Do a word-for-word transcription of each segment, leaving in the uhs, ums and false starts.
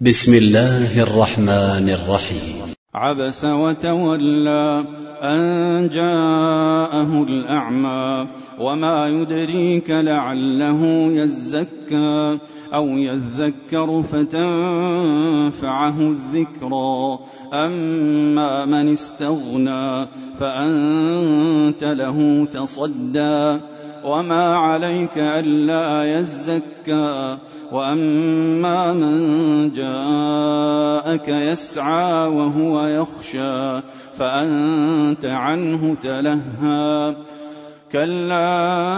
بسم الله الرحمن الرحيم. عبس وتولى أن جاءه الأعمى وما يدريك لعله يزكى أو يذكر فتنفعه الذكرى أما من استغنى فأنت له تصدى وما عليك ألا يزكى وأما من جاءك يسعى وهو يخشى فأنت عنه تلهى كلا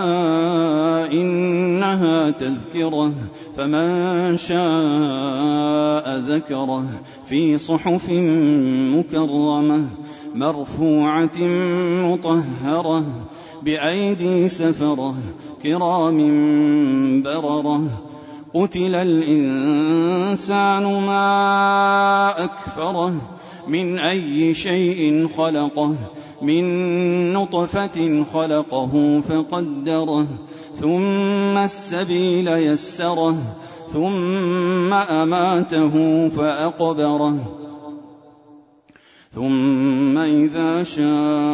إنها تذكرة فمن شاء ذكره في صحف مكرمة مرفوعة مطهرة بأيدي سفرة كرام بررة قتل الإنسان ما أكفره من أي شيء خلقه من نطفة خلقه فقدره ثم السبيل يسره ثم أماته فأقبره ثم إذا شاء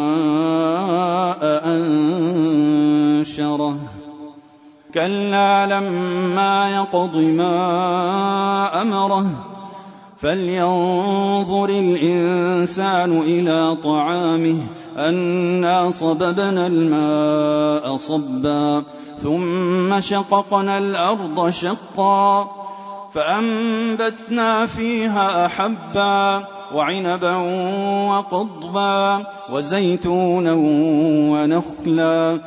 أنشره كلا لما يقض ما أمره فلينظر الإنسان إلى طعامه أنا صببنا الماء صبا ثم شققنا الأرض شقا فأنبتنا فيها حبا وعنبا وقضبا وزيتونا ونخلا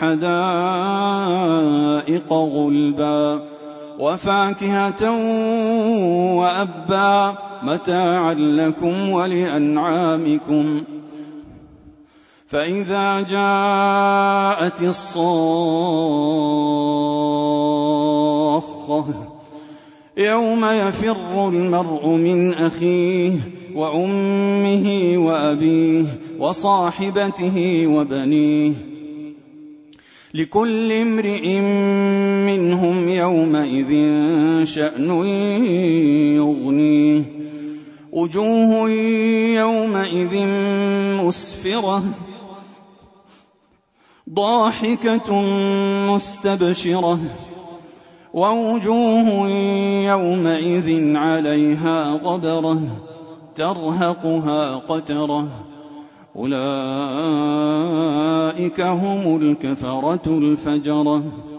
وحدائق غلبا وفاكهة وأبا متاعا لكم ولأنعامكم فإذا جاءت الصاخة يوم يفر المرء من أخيه وأمه وأبيه وصاحبته وبنيه لكل امرئ منهم يومئذ شأن يغنيه وجوه يومئذ مسفرة ضاحكة مستبشرة ووجوه يومئذ عليها غبرة ترهقها قترة أولئك هم الكفرة الفجرة.